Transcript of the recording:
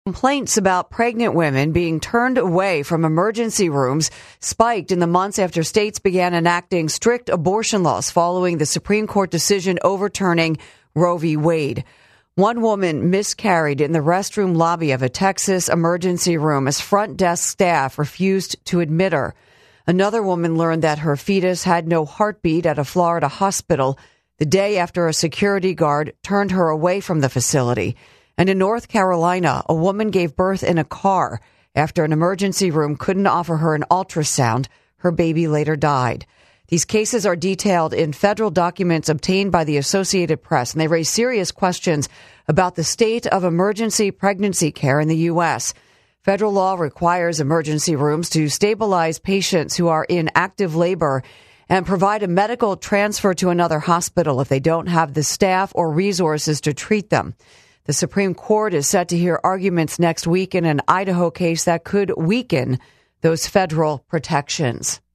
Complaints about pregnant women being turned away from emergency rooms spiked in the months after states began enacting strict abortion laws following the Supreme Court decision overturning Roe v. Wade. One woman miscarried in the restroom lobby of a Texas emergency room as front desk staff refused to admit her. Another woman learned that her fetus had no heartbeat at a Florida hospital the day after a security guard turned her away from the facility. And in North Carolina, a woman gave birth in a car after an emergency room couldn't offer her an ultrasound. Her baby later died. These cases are detailed in federal documents obtained by the Associated Press, and they raise serious questions about the state of emergency pregnancy care in the U.S. Federal law requires emergency rooms to stabilize patients who are in active labor and provide a medical transfer to another hospital if they don't have the staff or resources to treat them. The Supreme Court is set to hear arguments next week in an Idaho case that could weaken those federal protections.